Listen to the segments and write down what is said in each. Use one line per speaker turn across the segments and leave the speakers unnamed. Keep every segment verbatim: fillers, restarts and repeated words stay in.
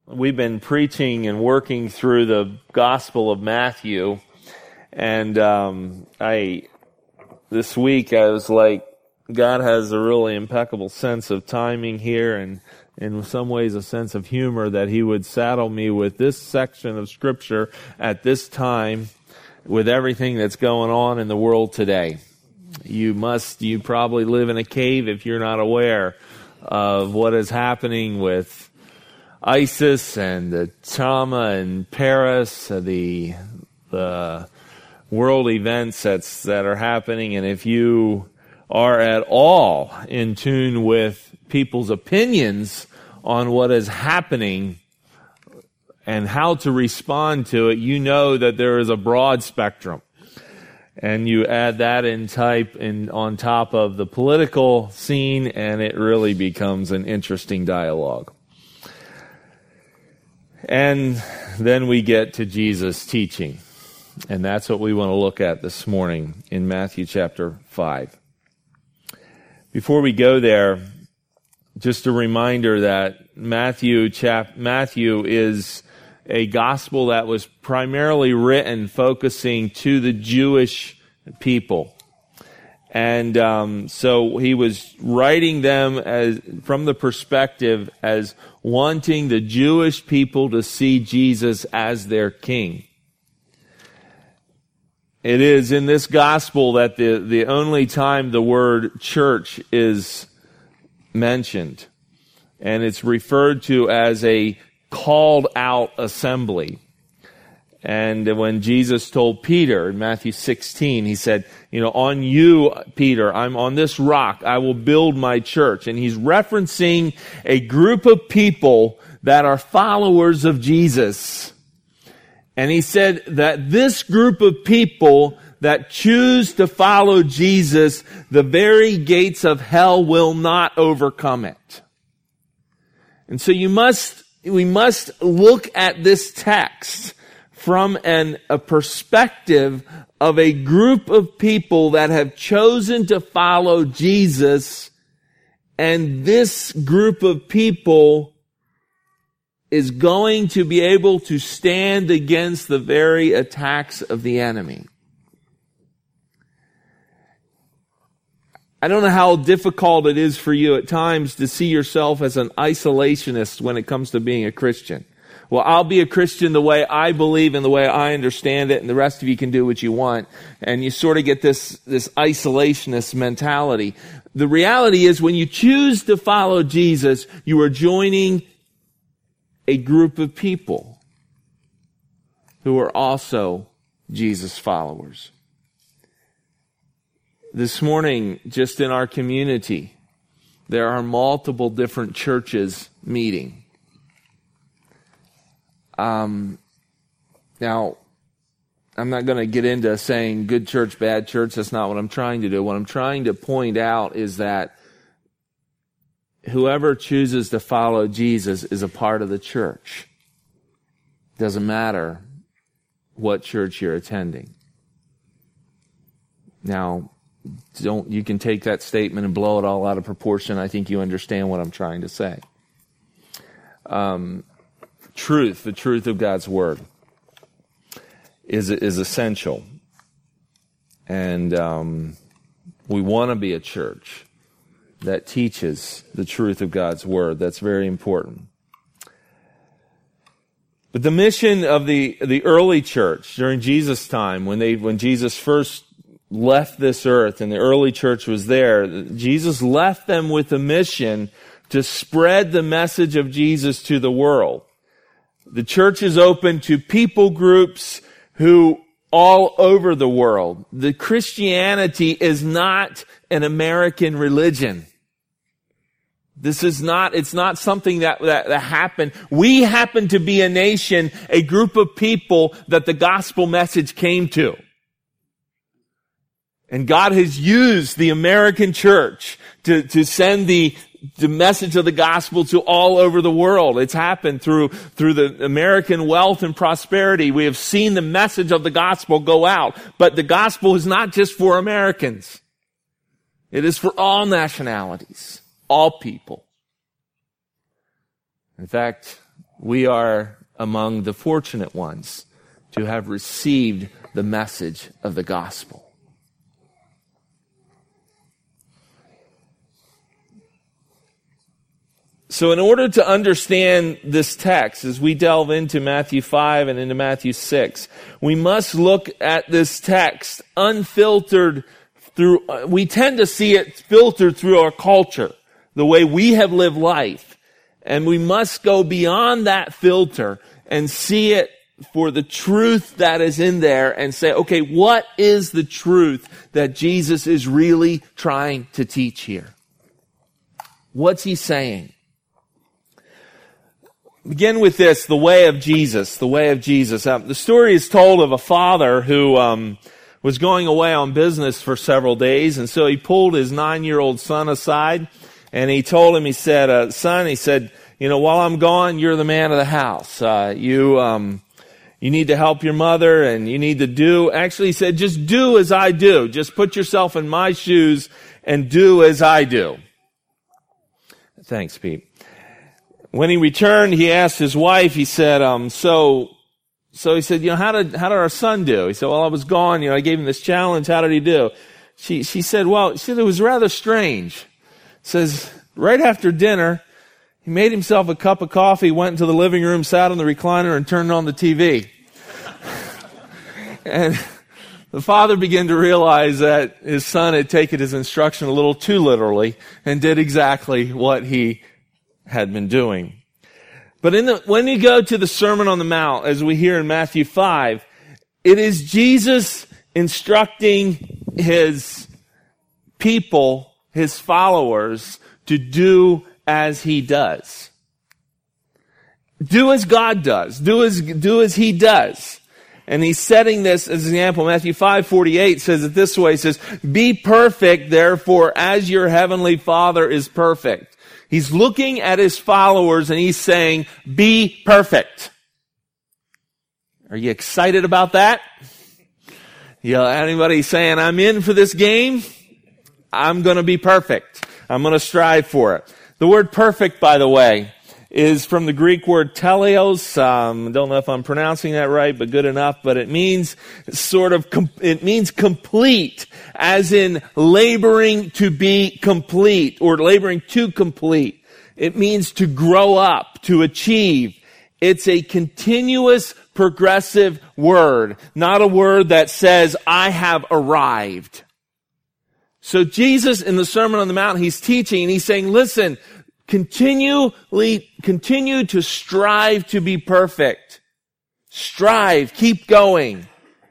we've been preaching and working through the Gospel of Matthew, and um, I this week I was like, God has a really impeccable sense of timing here, and in some ways a sense of humor that He would saddle me with this section of Scripture at this time with everything that's going on in the world today. You must, you probably live in a cave if you're not aware of what is happening with ISIS and the trauma in Paris, the the world events that's that are happening, and if you are at all in tune with people's opinions on what is happening and how to respond to it, you know that there is a broad spectrum. And you add that in type in on top of the political scene, and it really becomes an interesting dialogue. And then we get to Jesus' teaching. And that's what we want to look at this morning in Matthew chapter five. Before we go there, just a reminder that Matthew chap Matthew is a gospel that was primarily written focusing to the Jewish people. And um, so he was writing them as from the perspective as wanting the Jewish people to see Jesus as their king. It is in this gospel that the, the only time the word church is mentioned. And it's referred to as a called out assembly. And when Jesus told Peter in Matthew sixteen, he said, you know, on you, Peter, I'm on this rock, I will build my church. And he's referencing a group of people that are followers of Jesus. And he said that this group of people that choose to follow Jesus, the very gates of hell will not overcome it. And so you must, we must look at this text from an, a perspective of a group of people that have chosen to follow Jesus, and this group of people is going to be able to stand against the very attacks of the enemy. I don't know how difficult it is for you at times to see yourself as an isolationist when it comes to being a Christian. Well, I'll be a Christian the way I believe and the way I understand it, and the rest of you can do what you want. And you sort of get this, this isolationist mentality. The reality is when you choose to follow Jesus, you are joining a group of people who are also Jesus followers. This morning, just in our community, there are multiple different churches meeting. Um, now, I'm not going to get into saying good church, bad church. That's not what I'm trying to do. What I'm trying to point out is that whoever chooses to follow Jesus is a part of the church. Doesn't matter what church you're attending. Now, don't, you can take that statement and blow it all out of proportion. I think you understand what I'm trying to say. Um, truth, the truth of God's Word is, is essential. And um, we want to be a church that teaches the truth of God's Word. That's very important. But the mission of the, the early church during Jesus' time, when they, when Jesus first left this earth and the early church was there, Jesus left them with a mission to spread the message of Jesus to the world. The church is open to people groups who all over the world. The Christianity is not an American religion. This is not, it's not something that, that, that happened. We happen to be a nation, a group of people that the gospel message came to. And God has used the American church to, to send the, the message of the gospel to all over the world. It's happened through, through the American wealth and prosperity. We have seen the message of the gospel go out. But the gospel is not just for Americans. It is for all nationalities, all people. In fact, we are among the fortunate ones to have received the message of the gospel. So in order to understand this text, as we delve into Matthew five and into Matthew six, we must look at this text unfiltered through, uh, we tend to see it filtered through our culture, the way we have lived life. And we must go beyond that filter and see it for the truth that is in there and say, okay, what is the truth that Jesus is really trying to teach here? What's he saying? Begin with this, the way of Jesus, the way of Jesus. Um, the story is told of a father who um, was going away on business for several days, and so he pulled his nine-year-old son aside, and he told him, he said, uh, son, he said, you know, while I'm gone, you're the man of the house. Uh, you, um, you need to help your mother, and you need to do, actually he said, just do as I do. Just put yourself in my shoes and do as I do. Thanks, Pete. When he returned, he asked his wife, he said, um, so, so he said, you know, how did, how did our son do? He said, well, I was gone, you know, I gave him this challenge, how did he do? She, she said, well, she said, it was rather strange. Says, right after dinner, he made himself a cup of coffee, went into the living room, sat on the recliner, and turned on the T V. And the father began to realize that his son had taken his instruction a little too literally and did exactly what he had been doing. But in the, when you go to the Sermon on the Mount, as we hear in Matthew five, it is Jesus instructing his people, his followers, to do as he does. Do as God does. Do as, do as he does. And he's setting this as an example. Matthew five forty-eight says it this way. It says, be perfect, therefore, as your heavenly Father is perfect. He's looking at his followers and he's saying, be perfect. Are you excited about that? You know, anybody saying, I'm in for this game? I'm going to be perfect. I'm going to strive for it. The word perfect, by the way, is from the Greek word teleos. Um, don't know if I'm pronouncing that right, but good enough. But it means sort of, com- it means complete, as in laboring to be complete, or laboring to complete. It means to grow up, to achieve. It's a continuous, progressive word, not a word that says, I have arrived. So Jesus, in the Sermon on the Mount, he's teaching, and he's saying, listen, Continually, continue to strive to be perfect. Strive, keep going.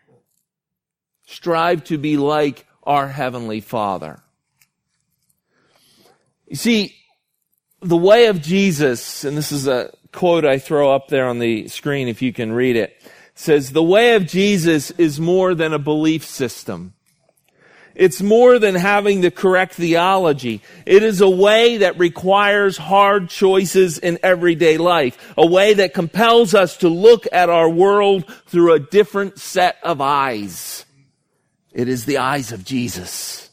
Strive to be like our Heavenly Father. You see, the way of Jesus, and this is a quote I throw up there on the screen if you can read it, says, the way of Jesus is more than a belief system. It's more than having the correct theology. It is a way that requires hard choices in everyday life. A way that compels us to look at our world through a different set of eyes. It is the eyes of Jesus.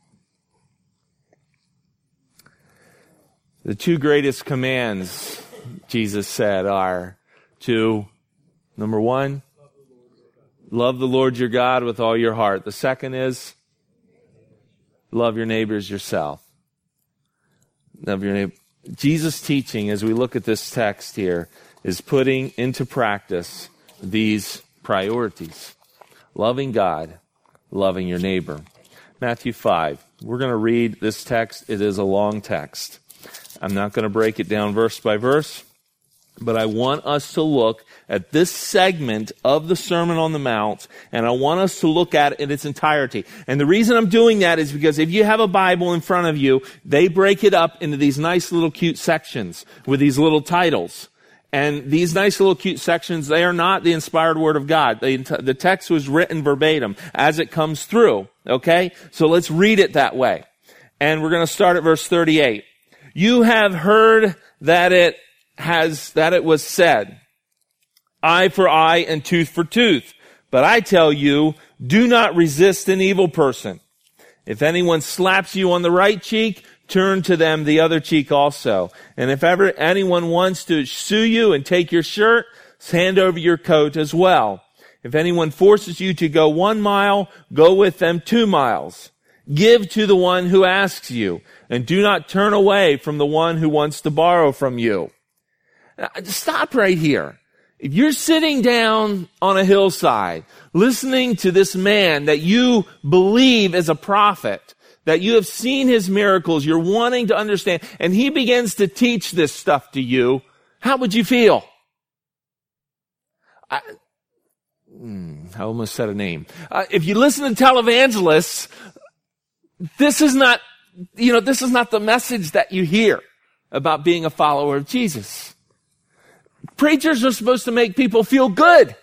The two greatest commands, Jesus said, are to, number one, love the Lord your God with all your heart. The second is, love your neighbors yourself. Love your neighbor. Jesus' teaching, as we look at this text here, is putting into practice these priorities. Loving God, loving your neighbor. Matthew five. We're going to read this text. It is a long text. I'm not going to break it down verse by verse, but I want us to look at this segment of the Sermon on the Mount, and I want us to look at it in its entirety. And the reason I'm doing that is because if you have a Bible in front of you, they break it up into these nice little cute sections with these little titles. And these nice little cute sections, they are not the inspired Word of God. The, the text was written verbatim as it comes through. Okay? So let's read it that way. And we're going to start at verse thirty-eight. You have heard that it has, that it was said, eye for eye and tooth for tooth. But I tell you, do not resist an evil person. If anyone slaps you on the right cheek, turn to them the other cheek also. And if ever anyone wants to sue you and take your shirt, hand over your coat as well. If anyone forces you to go one mile, go with them two miles. Give to the one who asks you, and do not turn away from the one who wants to borrow from you. Now, stop right here. If you're sitting down on a hillside, listening to this man that you believe is a prophet, that you have seen his miracles, you're wanting to understand, and he begins to teach this stuff to you, how would you feel? I, I almost said a name. Uh, if you listen to televangelists, this is not, you know, this is not the message that you hear about being a follower of Jesus. Preachers are supposed to make people feel good.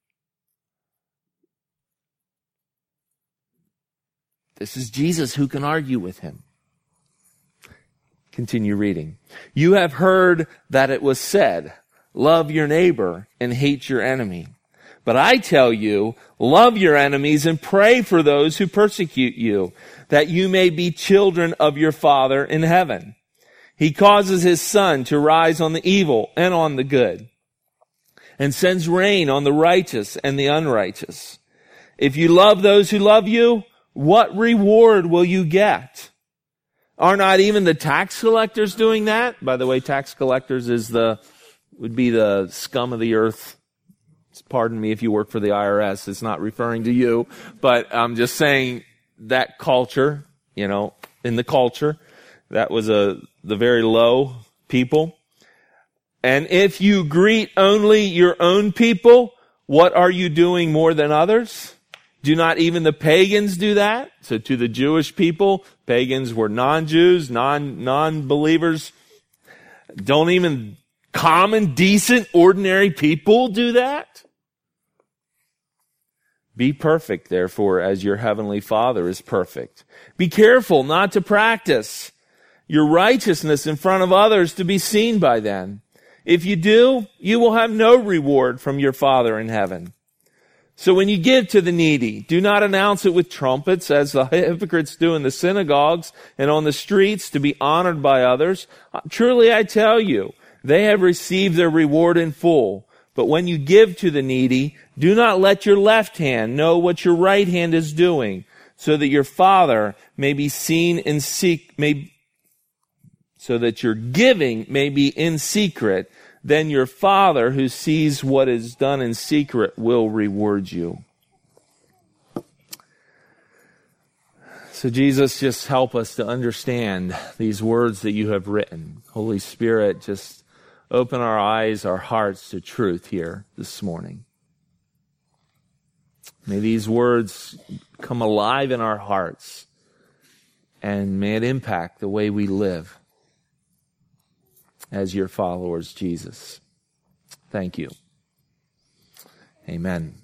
This is Jesus. Who can argue with him? Continue reading. You have heard that it was said, love your neighbor and hate your enemy. But I tell you, love your enemies and pray for those who persecute you, that you may be children of your Father in heaven. He causes his sun to rise on the evil and on the good, and sends rain on the righteous and the unrighteous. If you love those who love you, what reward will you get? Are not even the tax collectors doing that? By the way, tax collectors is the, would be the scum of the earth. Pardon me if you work for the I R S. It's not referring to you, but I'm just saying that culture, you know, in the culture, that was a, the very low people. And if you greet only your own people, what are you doing more than others? Do not even the pagans do that? So to the Jewish people, pagans were non-Jews, non, non-believers. Don't even common, decent, ordinary people do that? Be perfect, therefore, as your heavenly Father is perfect. Be careful not to practice your righteousness in front of others to be seen by them. If you do, you will have no reward from your Father in heaven. So when you give to the needy, do not announce it with trumpets, as the hypocrites do in the synagogues and on the streets, to be honored by others. Truly I tell you, they have received their reward in full. But when you give to the needy, do not let your left hand know what your right hand is doing, so that your Father may be seen in secret, may, so that your giving may be in secret. Then your Father who sees what is done in secret will reward you. So Jesus, just help us to understand these words that you have written. Holy Spirit, just open our eyes, our hearts to truth here this morning. May these words come alive in our hearts, and may it impact the way we live as your followers, Jesus. Thank you. Amen.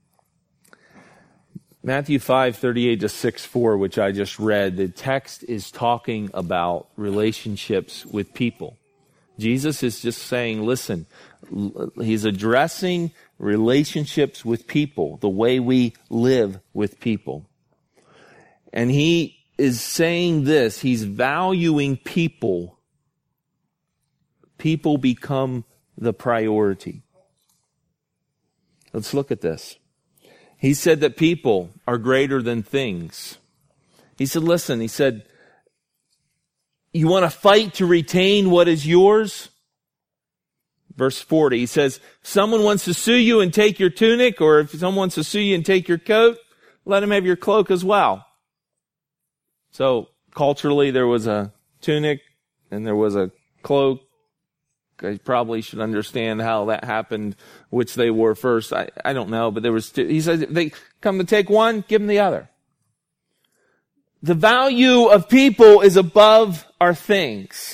Matthew five, thirty-eight to six four, which I just read, the text is talking about relationships with people. Jesus is just saying, listen, he's addressing relationships with people, the way we live with people. And he is saying this, he's valuing people. People become the priority. Let's look at this. He said that people are greater than things. He said, listen, he said, you want to fight to retain what is yours? Verse forty, he says, if someone wants to sue you and take your tunic, or if someone wants to sue you and take your coat, let him have your cloak as well. So culturally, there was a tunic and there was a cloak. I probably should understand how that happened, which they wore first. I, I don't know, but there was two. He says, if they come to take one, give them the other. The value of people is above our things.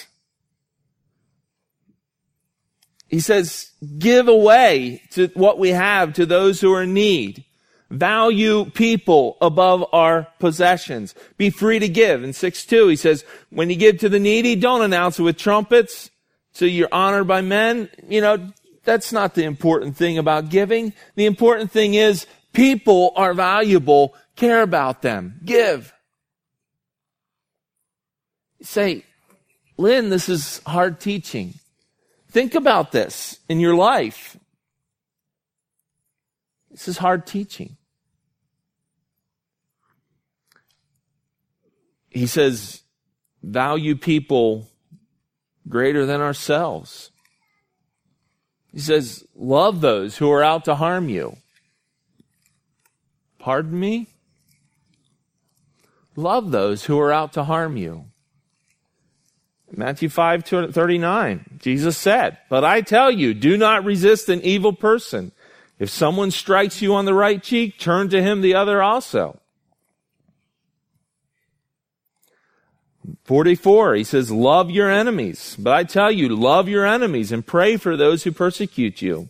He says, give away to what we have to those who are in need. Value people above our possessions. Be free to give. In six two, he says, when you give to the needy, don't announce it with trumpets, so you're honored by men. You know, that's not the important thing about giving. The important thing is people are valuable. Care about them. Give. You say, Lynn, this is hard teaching. Think about this in your life. This is hard teaching. He says, value people greater than ourselves. He says, love those who are out to harm you. Pardon me? Love those who are out to harm you. Matthew five thirty-nine, Jesus said, but I tell you, do not resist an evil person. If someone strikes you on the right cheek, turn to him the other also. forty-four, he says, love your enemies. But I tell you, love your enemies and pray for those who persecute you.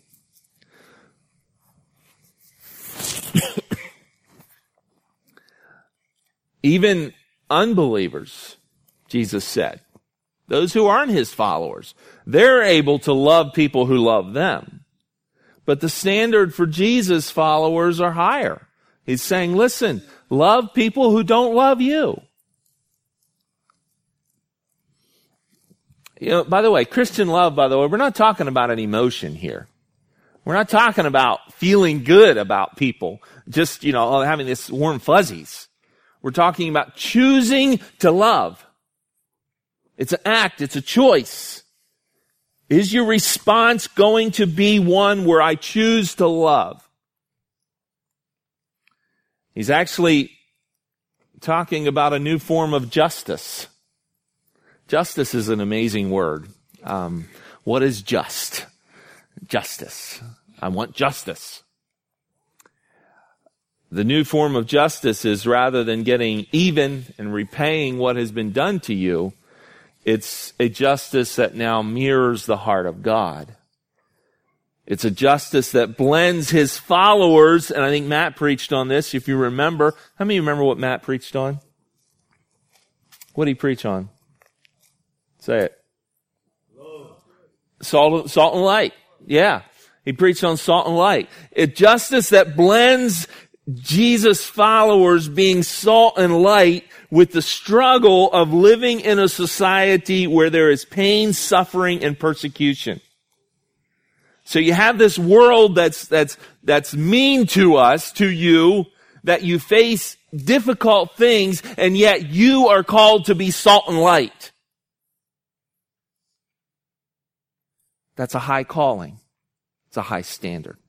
Even unbelievers, Jesus said, those who aren't his followers, they're able to love people who love them. But the standard for Jesus' followers are higher. He's saying, listen, love people who don't love you. You know, by the way, Christian love, by the way, we're not talking about an emotion here. We're not talking about feeling good about people, just, you know, having this warm fuzzies. We're talking about choosing to love. It's an act. It's a choice. Is your response going to be one where I choose to love? He's actually talking about a new form of justice. Justice is an amazing word. Um, what is just? Justice. I want justice. The new form of justice is rather than getting even and repaying what has been done to you, it's a justice that now mirrors the heart of God. It's a justice that blends his followers, and I think Matt preached on this, if you remember. How many remember what Matt preached on? What did he preach on? Say it. Salt, salt and light. Yeah. He preached on salt and light. A justice that blends Jesus' followers being salt and light with the struggle of living in a society where there is pain, suffering, and persecution. So you have this world that's, that's, that's mean to us, to you, that you face difficult things, and yet you are called to be salt and light. That's a high calling. It's a high standard.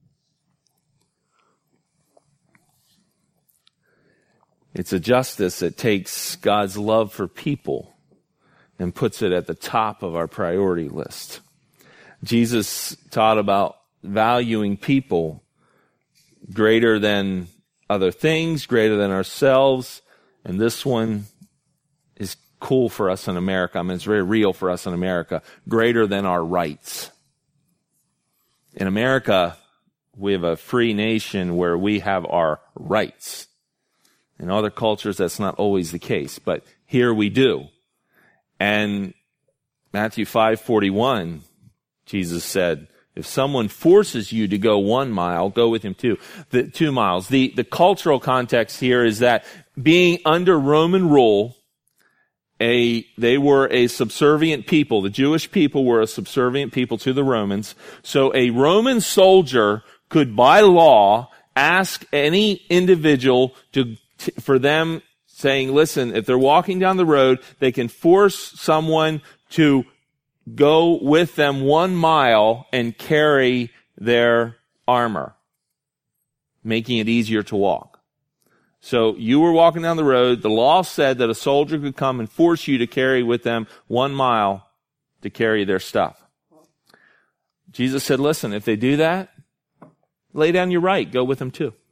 It's a justice that takes God's love for people and puts it at the top of our priority list. Jesus taught about valuing people greater than other things, greater than ourselves, and this one is cool for us in America. I mean, it's very real for us in America. Greater than our rights. In America, we have a free nation where we have our rights. In other cultures, that's not always the case, but here we do. And Matthew five forty-one, Jesus said, if someone forces you to go one mile, go with him two, the, two miles. The, the cultural context here is that being under Roman rule, A, they were a subservient people. The Jewish people were a subservient people to the Romans. So a Roman soldier could, by law, ask any individual to, t- for them saying, listen, if they're walking down the road, they can force someone to go with them one mile and carry their armor, making it easier to walk. So you were walking down the road. The law said that a soldier could come and force you to carry with them one mile to carry their stuff. Jesus said, listen, if they do that, lay down your right. Go with them too.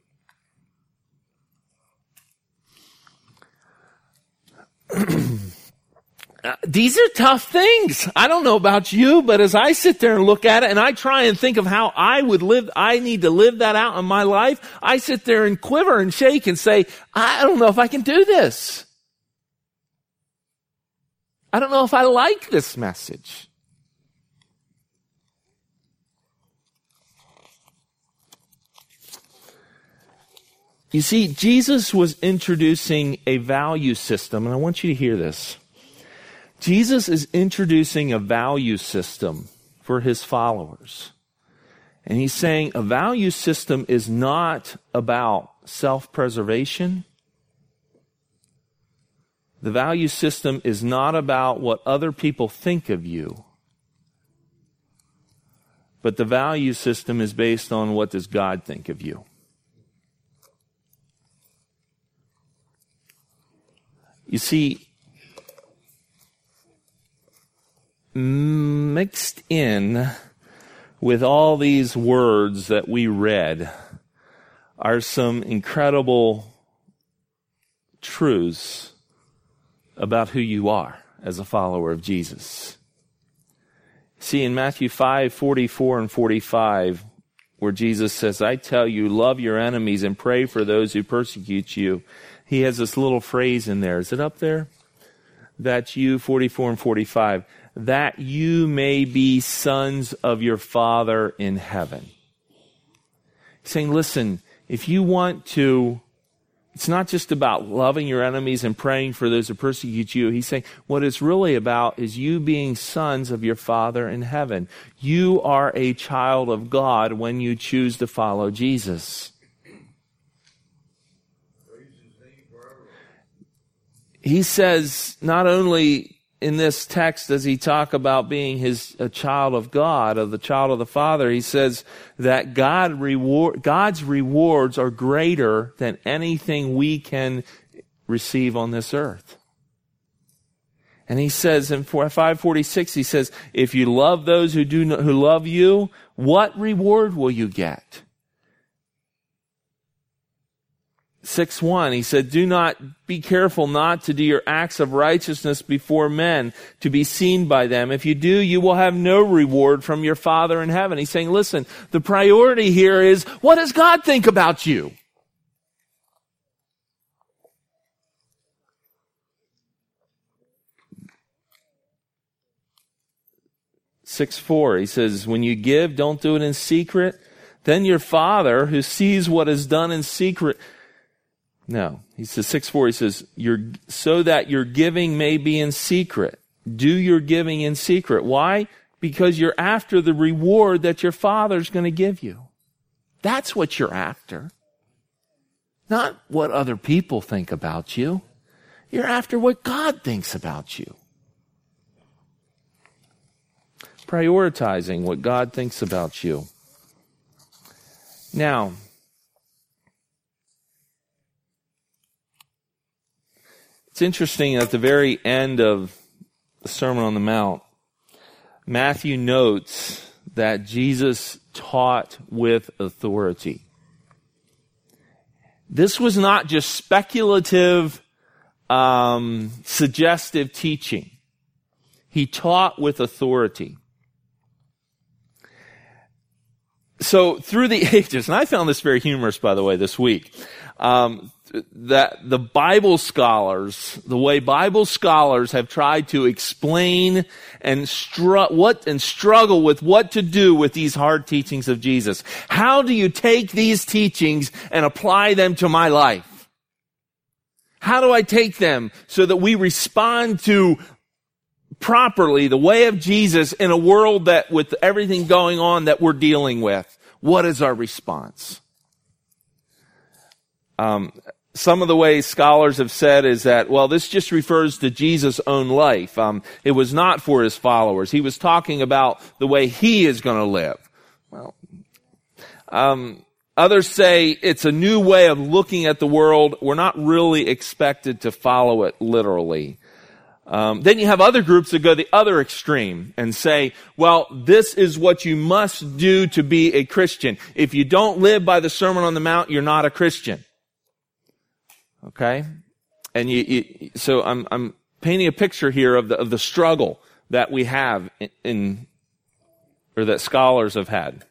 Uh, these are tough things. I don't know about you, but as I sit there and look at it and I try and think of how I would live, I need to live that out in my life, I sit there and quiver and shake and say, I don't know if I can do this. I don't know if I like this message. You see, Jesus was introducing a value system, and I want you to hear this. Jesus is introducing a value system for his followers. And he's saying a value system is not about self-preservation. The value system is not about what other people think of you. But the value system is based on what does God think of you. You see, mixed in with all these words that we read are some incredible truths about who you are as a follower of Jesus. See, in Matthew five, forty-four and forty-five, where Jesus says, I tell you, love your enemies and pray for those who persecute you. He has this little phrase in there. Is it up there? That you, forty-four and forty-five, that you may be sons of your Father in heaven. He's saying, listen, if you want to, it's not just about loving your enemies and praying for those who persecute you. He's saying what it's really about is you being sons of your Father in heaven. You are a child of God when you choose to follow Jesus. He says not only in this text does he talk about being his a child of God, of the child of the Father. He says that God reward, God's rewards are greater than anything we can receive on this earth. And he says in five forty-six, he says, if you love those who do who love you, what reward will you get? six one, he said, do not, be careful not to do your acts of righteousness before men, to be seen by them. If you do, you will have no reward from your Father in heaven. He's saying, listen, the priority here is, what does God think about you? six four, he says, when you give, don't do it in secret. Then your Father, who sees what is done in secret, No, he says six four, he says, "You're, so that your giving may be in secret. Do your giving in secret." Why? Because you're after the reward that your Father's going to give you. That's what you're after. Not what other people think about you. You're after what God thinks about you. Prioritizing what God thinks about you. Now, it's interesting at the very end of the Sermon on the Mount, Matthew notes that Jesus taught with authority. This was not just speculative, um, suggestive teaching. He taught with authority. So through the ages, and I found this very humorous, by the way, this week, um, that the Bible scholars, the way Bible scholars have tried to explain and str- what and struggle with what to do with these hard teachings of Jesus. How do you take these teachings and apply them to my life? How do I take them so that we respond to properly the way of Jesus in a world that, with everything going on that we're dealing with, what is our response? Um, some of the ways scholars have said is that, well, this just refers to Jesus' own life. Um, it was not for his followers. He was talking about the way he is going to live. Well, um, others say it's a new way of looking at the world. We're not really expected to follow it literally. Um, then you have other groups that go the other extreme and say, well, this is what you must do to be a Christian. If you don't live by the Sermon on the Mount, you're not a Christian. Okay? And you, you so I'm, I'm painting a picture here of the, of the struggle that we have in, in or that scholars have had.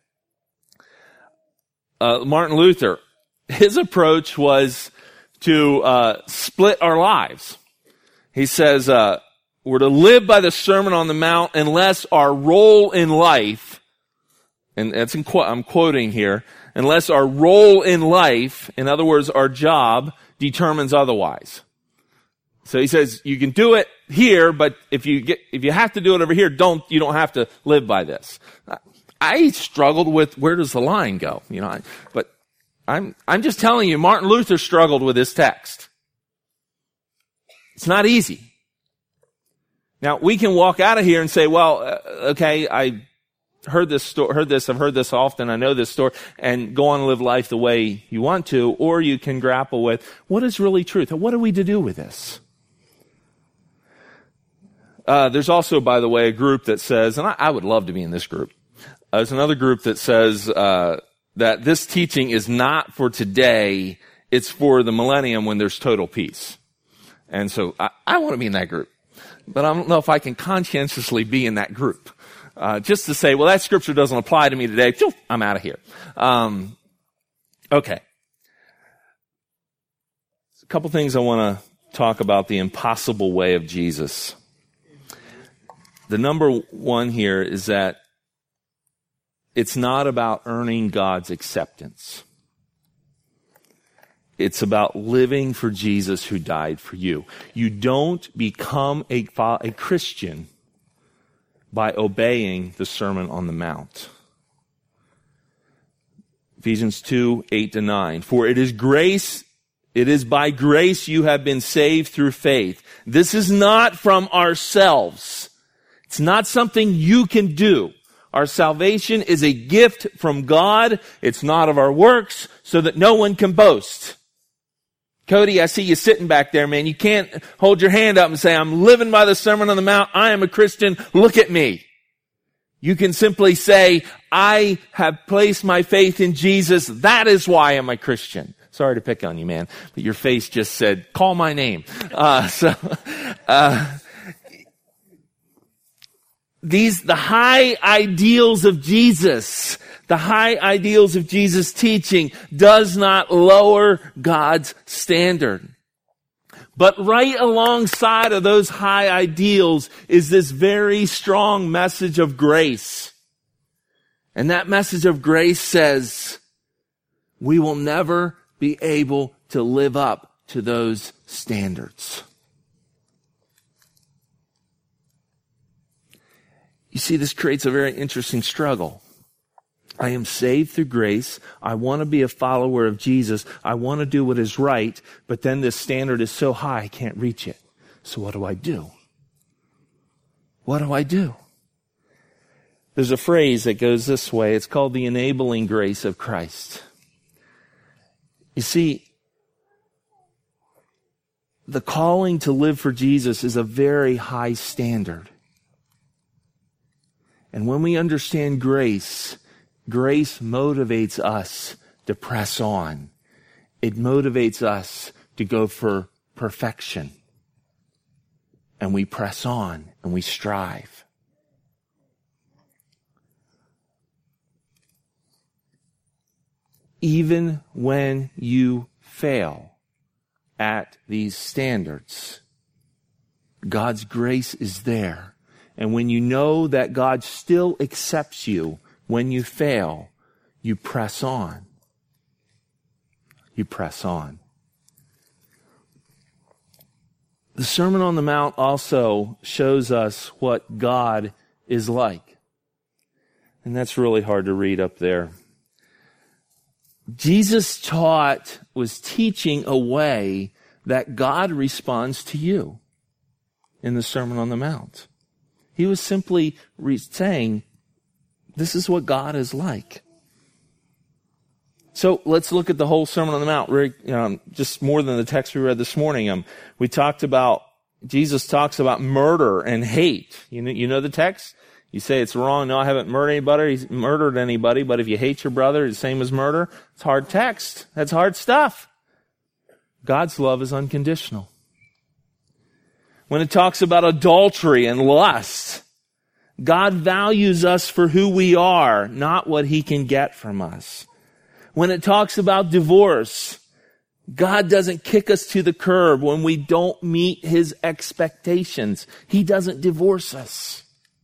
Uh, Martin Luther, his approach was to uh, split our lives. He says, uh, we're to live by the Sermon on the Mount unless our role in life, and that's in qu- I'm quoting here, unless our role in life, in other words, our job, determines otherwise. So he says, you can do it here, but if you get, if you have to do it over here, don't, you don't have to live by this. I struggled with, where does the line go? You know, but I'm, I'm just telling you, Martin Luther struggled with this text. It's not easy. Now, we can walk out of here and say, well, uh, okay, I heard this story, heard this, I've heard this often, I know this story, and go on and live life the way you want to, or you can grapple with, what is really truth? What are we to do with this? Uh, there's also, by the way, a group that says, and I, I would love to be in this group. Uh, there's another group that says uh, that this teaching is not for today, it's for the millennium when there's total peace. And so I, I want to be in that group. But I don't know if I can conscientiously be in that group. Uh, just to say, well, that scripture doesn't apply to me today. Phew, I'm out of here. Um, okay. A couple things I want to talk about the impossible way of Jesus. The number one here is that it's not about earning God's acceptance. It's about living for Jesus who died for you. You don't become a, a Christian by obeying the Sermon on the Mount. Ephesians two, eight to nine. For it is grace, it is by grace you have been saved through faith. This is not from ourselves. It's not something you can do. Our salvation is a gift from God. It's not of our works, so that no one can boast. Cody, I see you sitting back there, man. You can't hold your hand up and say, I'm living by the Sermon on the Mount. I am a Christian. Look at me. You can simply say, I have placed my faith in Jesus. That is why I'm a Christian. Sorry to pick on you, man, but your face just said, call my name. Uh, so, uh, these, the high ideals of Jesus, the high ideals of Jesus' teaching does not lower God's standard. But right alongside of those high ideals is this very strong message of grace. And that message of grace says, we will never be able to live up to those standards. You see, this creates a very interesting struggle. I am saved through grace. I want to be a follower of Jesus. I want to do what is right, but then this standard is so high I can't reach it. So what do I do? What do I do? There's a phrase that goes this way. It's called the enabling grace of Christ. You see, the calling to live for Jesus is a very high standard. And when we understand grace, grace motivates us to press on. It motivates us to go for perfection. And we press on and we strive. Even when you fail at these standards, God's grace is there. And when you know that God still accepts you when you fail, you press on. You press on. The Sermon on the Mount also shows us what God is like. And that's really hard to read up there. Jesus taught, was teaching a way that God responds to you in the Sermon on the Mount. He was simply re- saying, this is what God is like. So let's look at the whole Sermon on the Mount, um, just more than the text we read this morning. Um, we talked about, Jesus talks about murder and hate. You know, you know the text? You say it's wrong. No, I haven't murdered anybody, murdered anybody, but if you hate your brother, it's the same as murder. It's hard text. That's hard stuff. God's love is unconditional. When it talks about adultery and lust, God values us for who we are, not what He can get from us. When it talks about divorce, God doesn't kick us to the curb when we don't meet His expectations. He doesn't divorce us.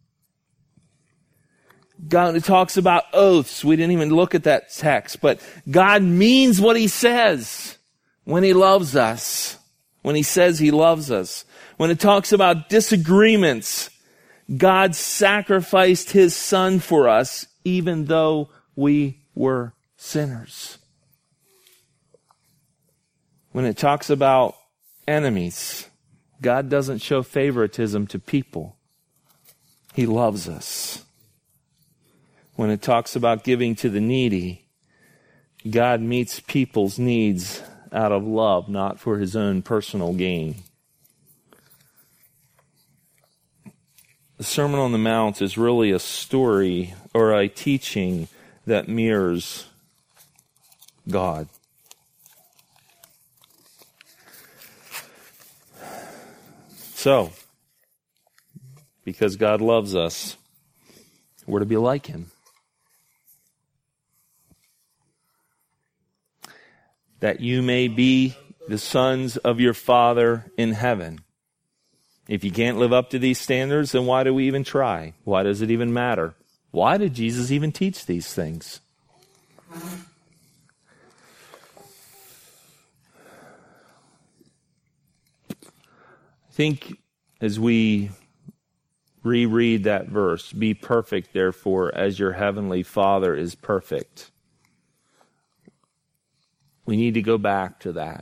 God, it talks about oaths. We didn't even look at that text, but God means what He says when He loves us. when he says he loves us. When it talks about disagreements, God sacrificed his son for us, even though we were sinners. When it talks about enemies, God doesn't show favoritism to people. He loves us. When it talks about giving to the needy, God meets people's needs out of love, not for his own personal gain. The Sermon on the Mount is really a story or a teaching that mirrors God. So, because God loves us, we're to be like him. That you may be the sons of your Father in heaven. If you can't live up to these standards, then why do we even try? Why does it even matter? Why did Jesus even teach these things? I think as we reread that verse, be perfect, therefore, as your heavenly Father is perfect. We need to go back to that.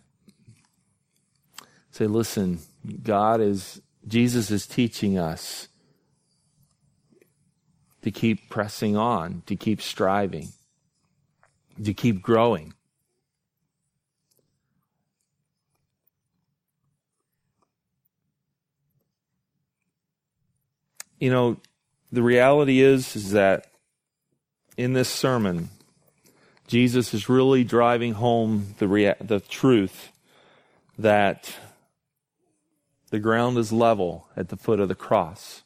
Say, listen, God is, Jesus is teaching us to keep pressing on, to keep striving, to keep growing. You know, the reality is, is that in this sermon, Jesus is really driving home the rea- the truth that the ground is level at the foot of the cross.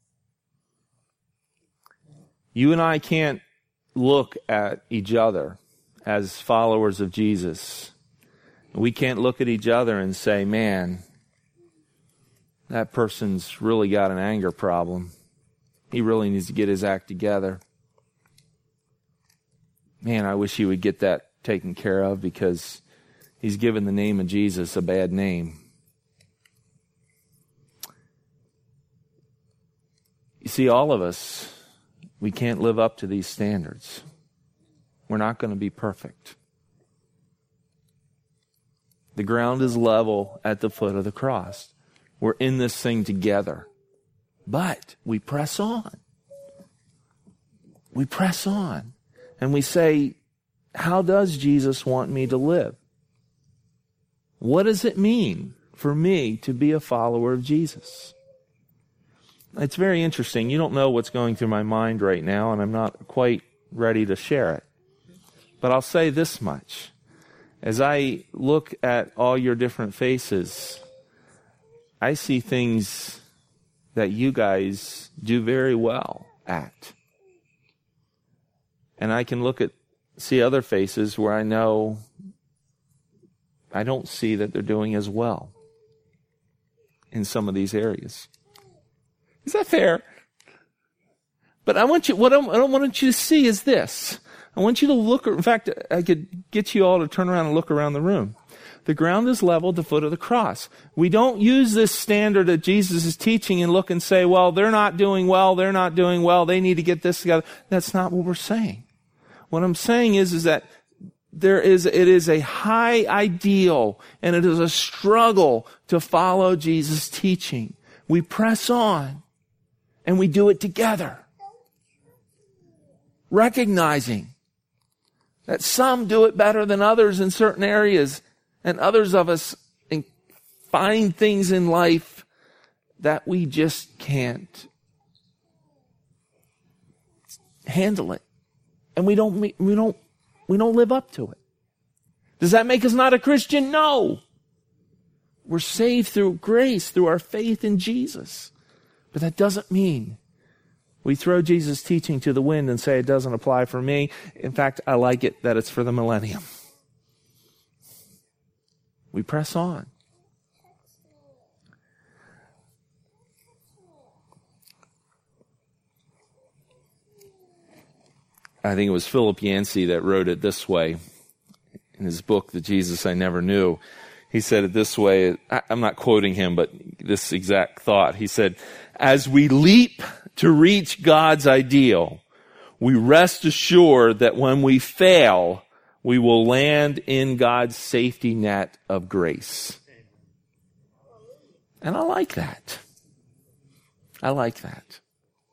You and I can't look at each other as followers of Jesus. We can't look at each other and say, man, that person's really got an anger problem. He really needs to get his act together. Man, I wish he would get that taken care of because he's given the name of Jesus a bad name. You see, all of us, we can't live up to these standards. We're not going to be perfect. The ground is level at the foot of the cross. We're in this thing together. But we press on. We press on. And we say, how does Jesus want me to live? What does it mean for me to be a follower of Jesus? It's very interesting. You don't know what's going through my mind right now, and I'm not quite ready to share it. But I'll say this much. As I look at all your different faces, I see things that you guys do very well at. And I can look at, see other faces where I know I don't see that they're doing as well in some of these areas. Is that fair? But I want you, what I don't want you to see is this. I want you to look, in fact, I could get you all to turn around and look around the room. The ground is level at the foot of the cross. We don't use this standard that Jesus is teaching and look and say, well, they're not doing well, they're not doing well, they need to get this together. That's not what we're saying. What I'm saying is, is that there is, it is a high ideal and it is a struggle to follow Jesus' teaching. We press on and we do it together. Recognizing that some do it better than others in certain areas, and others of us find things in life that we just can't handle it. And we don't, we don't, we don't live up to it. Does that make us not a Christian? No. We're saved through grace, through our faith in Jesus. But that doesn't mean we throw Jesus' teaching to the wind and say it doesn't apply for me. In fact, I like it that it's for the millennium. We press on. I think it was Philip Yancey that wrote it this way in his book, The Jesus I Never Knew. He said it this way. I'm not quoting him, but this exact thought. He said, as we leap to reach God's ideal, we rest assured that when we fail, we will land in God's safety net of grace. And I like that. I like that.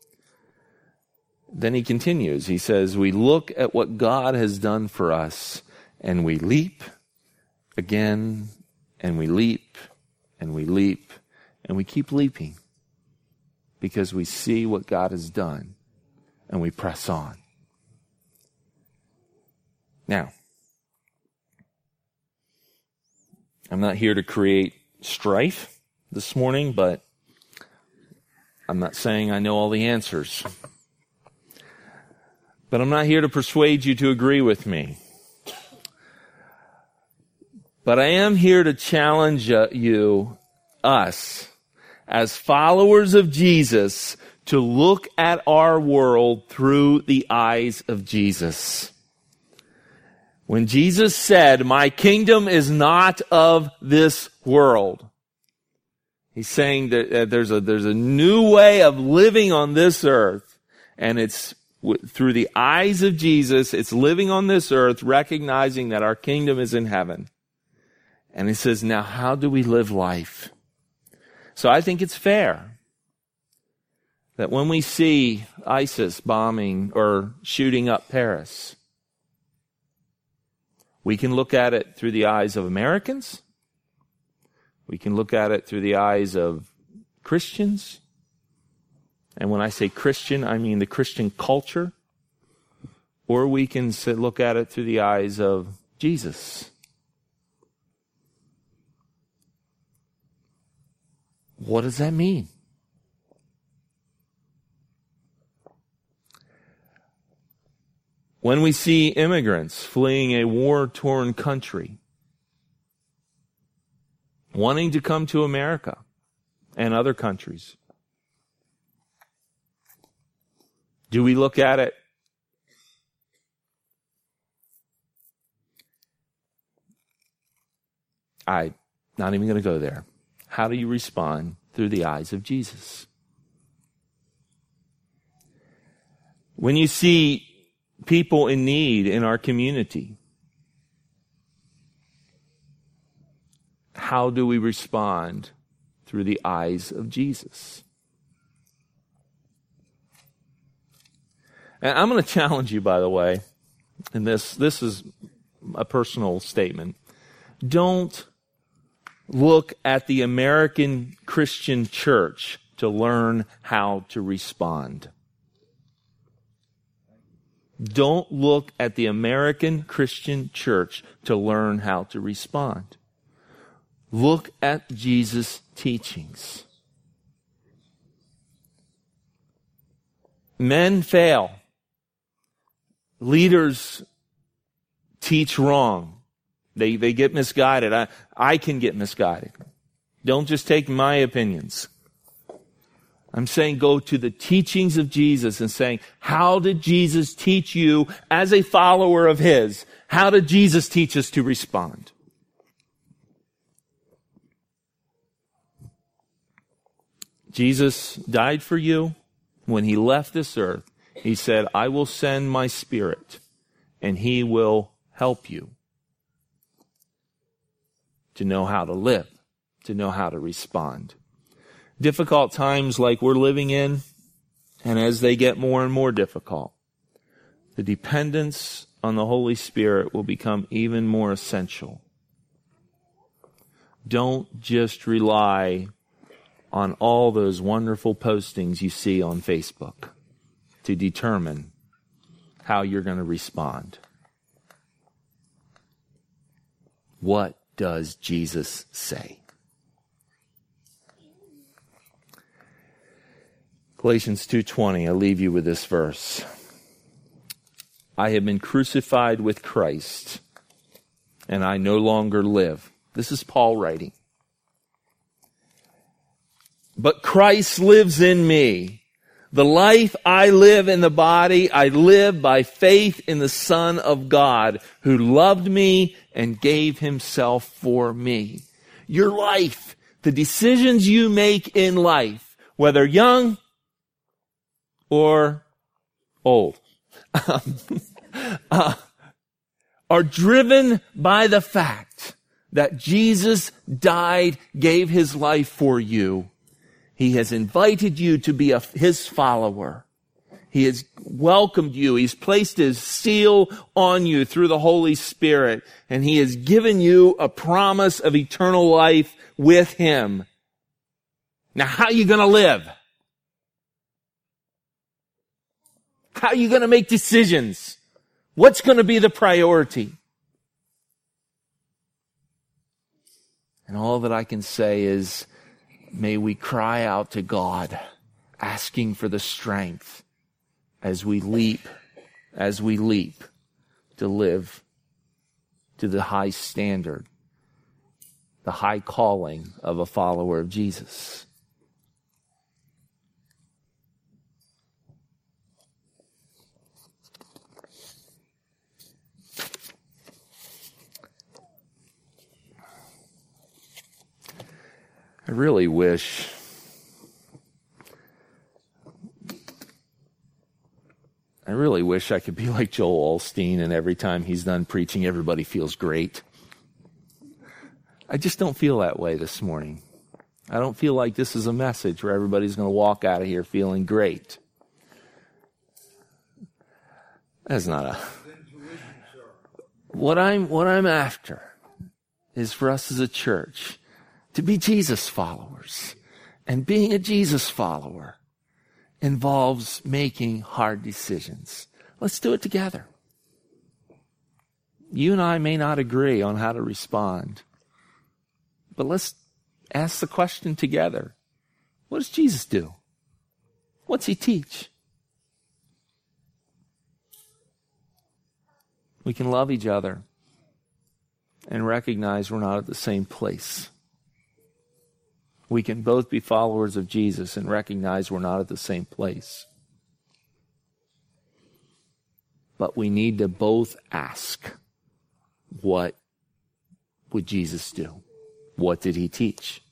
Then he continues. He says, we look at what God has done for us, and we leap again, and we leap, and we leap, and we keep leaping because we see what God has done, and we press on. Now, I'm not here to create strife this morning, but I'm not saying I know all the answers. But I'm not here to persuade you to agree with me. But I am here to challenge you, us, as followers of Jesus, to look at our world through the eyes of Jesus. When Jesus said, my kingdom is not of this world, he's saying that there's a, there's a new way of living on this earth, and it's through the eyes of Jesus. It's living on this earth, recognizing that our kingdom is in heaven. And he says, now how do we live life? So I think it's fair that when we see ISIS bombing or shooting up Paris, we can look at it through the eyes of Americans. We can look at it through the eyes of Christians. And when I say Christian, I mean the Christian culture. Or we can sit, look at it through the eyes of Jesus. What does that mean? When we see immigrants fleeing a war-torn country, wanting to come to America and other countries, do we look at it I'm not even going to go there. How do you respond through the eyes of Jesus? When you see people in need in our community, how do we respond through the eyes of Jesus? And I'm going to challenge you, by the way, and this, this is a personal statement. Don't look at the American Christian church to learn how to respond. Don't look at the American Christian church to learn how to respond. Look at Jesus' teachings. Men fail. Leaders teach wrong. They they get misguided. I, I can get misguided. Don't just take my opinions. I'm saying go to the teachings of Jesus and saying, how did Jesus teach you as a follower of his? How did Jesus teach us to respond? Jesus died for you. When he left this earth, he said, I will send my Spirit and he will help you to know how to live, to know how to respond. Difficult times like we're living in, and as they get more and more difficult, the dependence on the Holy Spirit will become even more essential. Don't just rely on all those wonderful postings you see on Facebook to determine how you're going to respond. What does Jesus say? Galatians two twenty, I leave you with this verse. I have been crucified with Christ, and I no longer live. This is Paul writing. But Christ lives in me. The life I live in the body, I live by faith in the Son of God, who loved me and gave himself for me. Your life, the decisions you make in life, whether young or old, uh, are driven by the fact that Jesus died, gave his life for you. He has invited you to be a, his follower. He has welcomed you. He's placed his seal on you through the Holy Spirit. And he has given you a promise of eternal life with him. Now, how are you going to live? How are you going to make decisions? What's going to be the priority? And all that I can say is, may we cry out to God, asking for the strength as we leap, as we leap to live to the high standard, the high calling of a follower of Jesus. I really wish I really wish I could be like Joel Osteen and every time he's done preaching, everybody feels great. I just don't feel that way this morning. I don't feel like this is a message where everybody's going to walk out of here feeling great. That's not a... What I'm, what I'm after is for us as a church to be Jesus followers. And being a Jesus follower involves making hard decisions. Let's do it together. You and I may not agree on how to respond, but let's ask the question together. What does Jesus do? What's he teach? We can love each other and recognize we're not at the same place. We can both be followers of Jesus and recognize we're not at the same place. But we need to both ask, what would Jesus do? What did he teach?